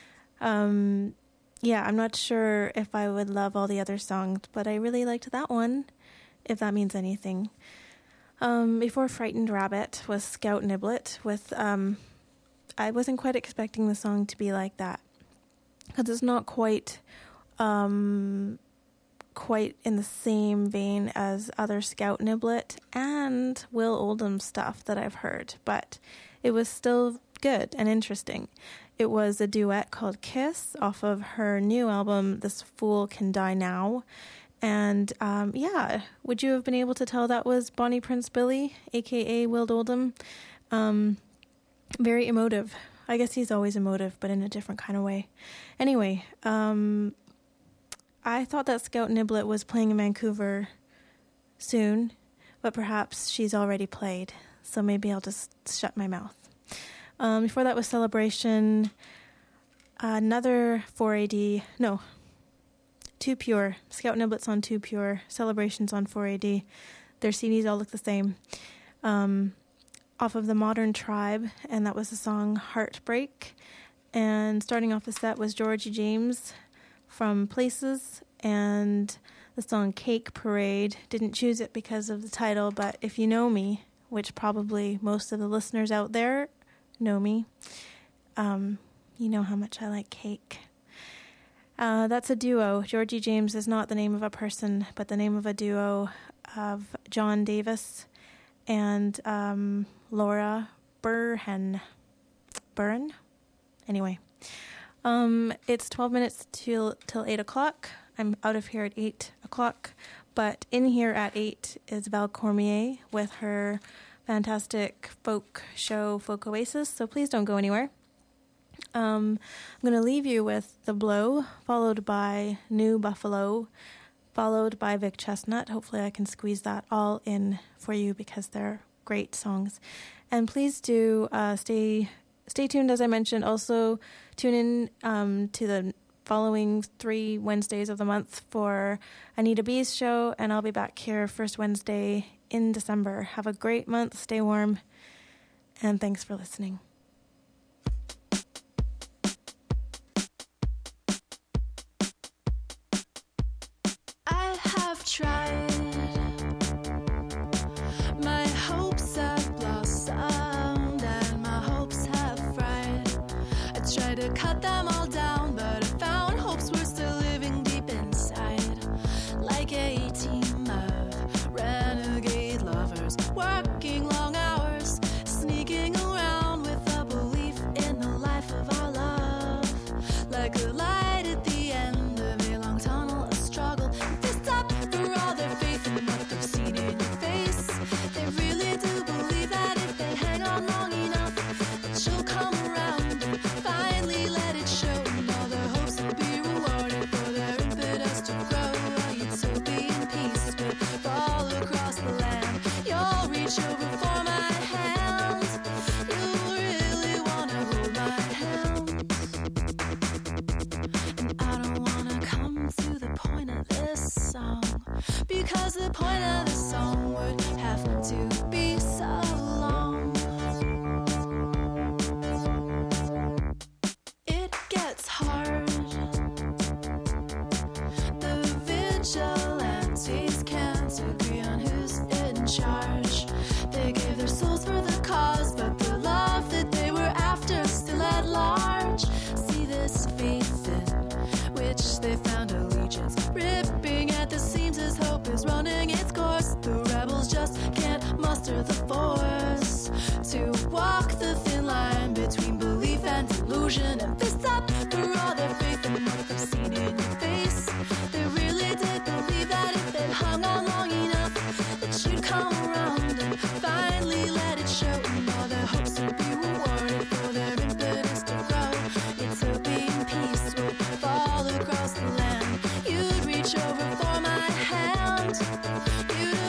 Yeah, I'm not sure if I would love all the other songs, but I really liked that one, if that means anything. Before Frightened Rabbit was Scout Niblet with, I wasn't quite expecting the song to be like that, because it's not quite in the same vein as other Scout Niblet and Will Oldham stuff that I've heard, but it was still good and interesting. It was a duet called Kiss off of her new album, This Fool Can Die Now. And yeah, would you have been able to tell that was Bonnie Prince Billy, a.k.a. Will Oldham? Very emotive. I guess he's always emotive, but in a different kind of way. Anyway, I thought that Scout Niblet was playing in Vancouver soon, but perhaps she's already played, so maybe I'll just shut my mouth. Before that was Celebration, another 4AD, no, 2 Pure. Scout Niblet's on 2 Pure, Celebration's on 4AD. Their CDs all look the same. Off of the Modern Tribe, and that was the song Heartbreak. And starting off the set was Georgie James from Places, and the song Cake Parade. Didn't choose it because of the title, but if you know me, which probably most of the listeners out there know me, you know how much I like cake. That's a duo. Georgie James is not the name of a person, but the name of a duo of John Davis and Laura Burhan. Anyway, it's 12 minutes till 8 o'clock. I'm out of here at 8 o'clock, but in here at 8 is Val Cormier with her fantastic folk show, Folk Oasis, so please don't go anywhere. I'm going to leave you with The Blow, followed by New Buffalo, followed by Vic Chestnut. Hopefully I can squeeze that all in for you because they're great songs. And please do stay tuned, as I mentioned. Also, tune in to the following 3 Wednesdays of the month for Anita B's show, and I'll be back here first Wednesday in December. Have a great month, stay warm, and thanks for listening. I have tried, my hopes have blossomed and my hopes have fried. I tried to cut them all down, but I found hopes were still living deep inside, like a team of renegade lovers working long hours, sneaking around with a belief in the life of our love, like a light at the end of a long tunnel, a struggle. Fist up for all their faith in what they've seen in your face. They really do believe that if they hang on long enough, that you'll come around and finally let it show. And all their hopes will be rewarded for their impetus to grow. A utopian peace will fall across the land. You'll reach over for my hand. You really want to hold my hand. And I don't want to come to the point of this song, because the point of the song would have to be so long. It gets hard. The vigilantes can't agree on who's in charge. They gave their souls for the cause, but the love that they were after still at large. See this faith in which they found allegiance, ripping at the seams as hope is running its course. The rebels just can't muster the force to walk the thin line between belief and delusion. And fists up for all their faith in what they've seen in your face. They really did believe that if they'd hung on long enough, that you'd come around and finally let it show. And all their hopes would be rewarded for their impetus to grow. Utopian peace would fall across the land. You'd reach over for my hand. You'd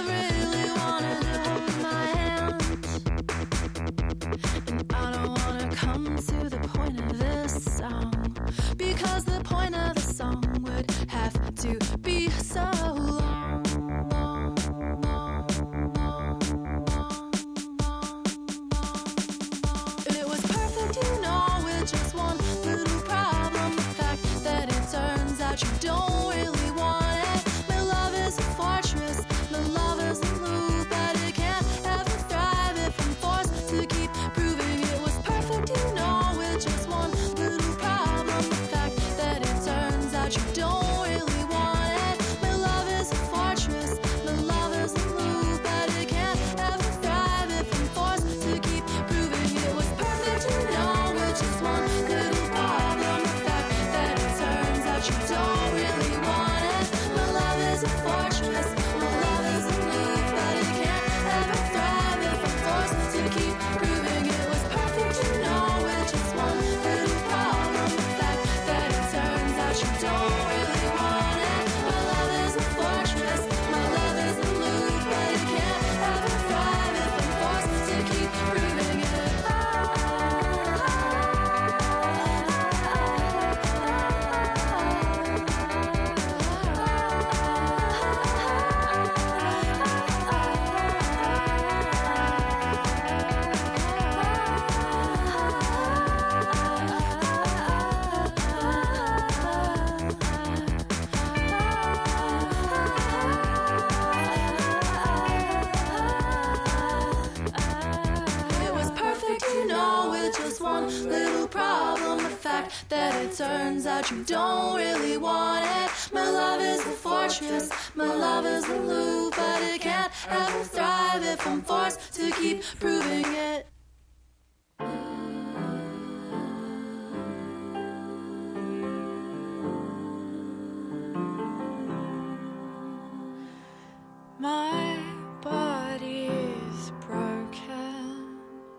that it turns out you don't really want it. My love is the fortress, my love is the loop, but it can't ever thrive if I'm forced to keep proving it. My body is broken.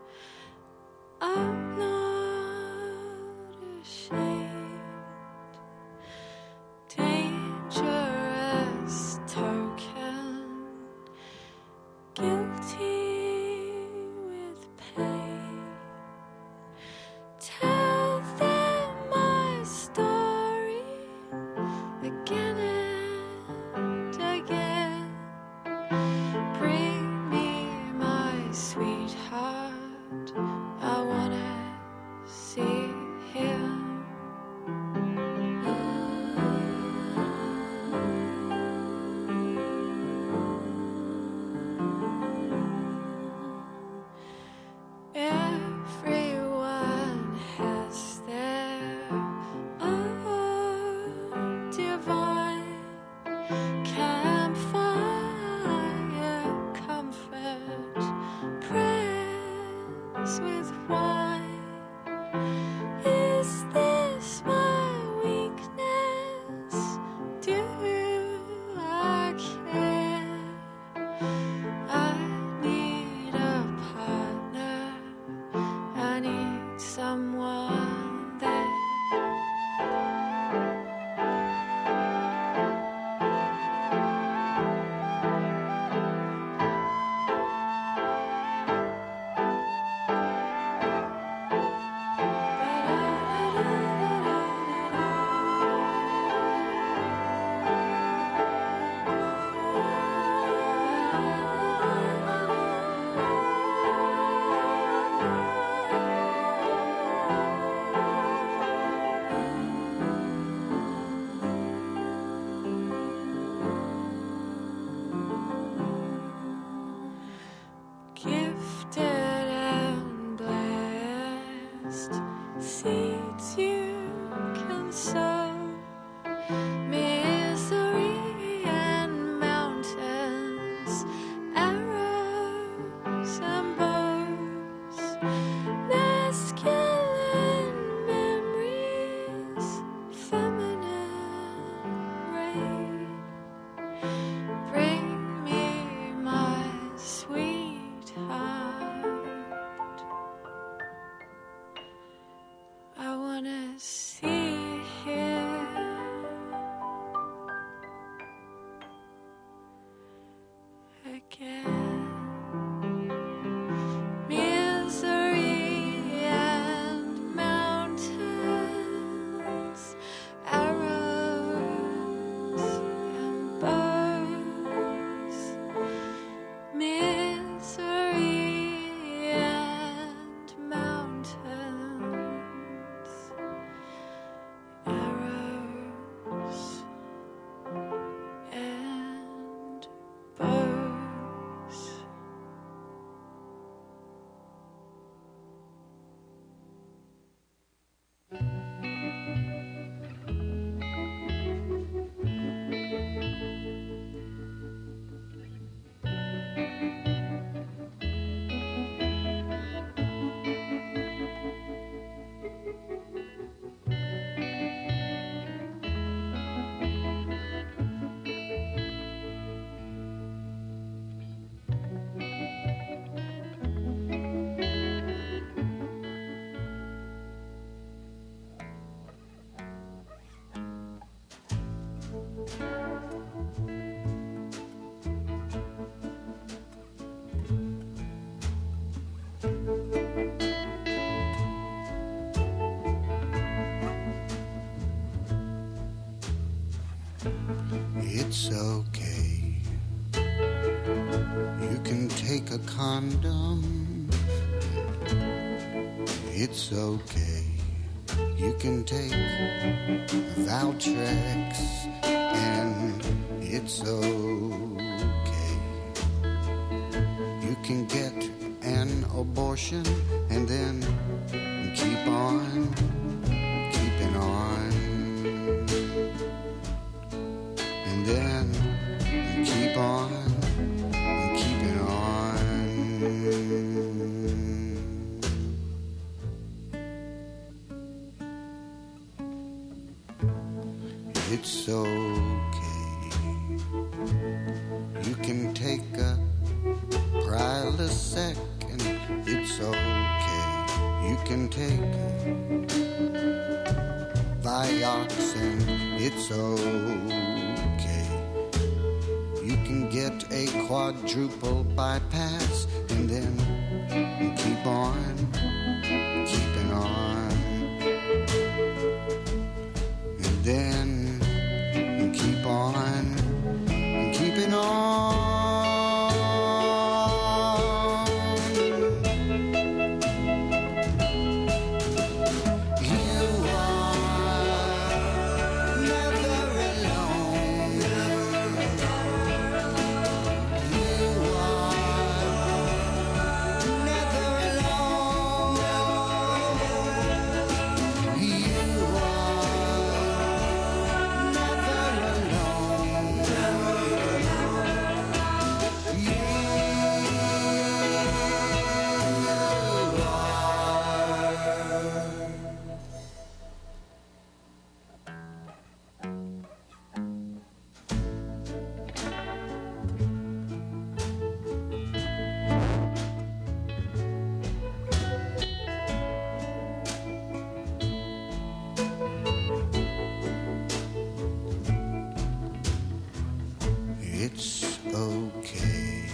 I'm not ashamed. Dangerous token. Guilty with pain. Tell them my story again and again. Bring me my sweetheart. I wanna see him. Everyone has their own divine campfire comfort, prayers with wine. Is this my weakness? Do I care? I need a partner. I need someone that gifted and blessed, seeds you can sow, misery and mountains, arrows and bows, masculine memories, feminine rain. Bring me my sweetheart. I wanna see him again. Misery and mountains, arrows and bows, misery and mountains, arrows and bows. It's okay. You can take a condom. It's okay. You can take Valtrex, and it's okay. You can get an abortion and then keep on keeping keep on keeping on. It's okay. You can take a Prilosec and it's okay. You can take Vioxin, it's okay. You can get a quadruple bypass and then keep on keeping on. And then keep on keeping on. It's okay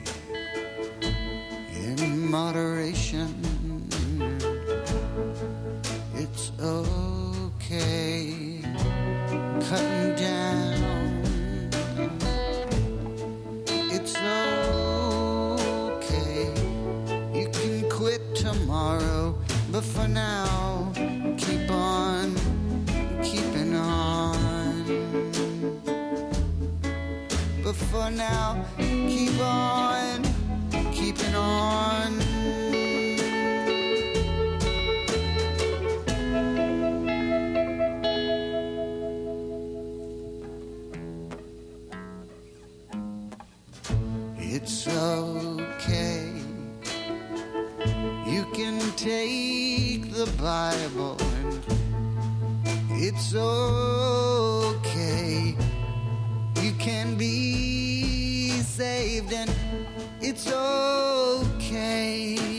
in moderation. It's okay cutting down. It's okay. You can quit tomorrow, but for now, keep on keeping on. But for now, keep on keeping on. It's okay. You can take the Bible and it's okay. You can be saved and it's okay.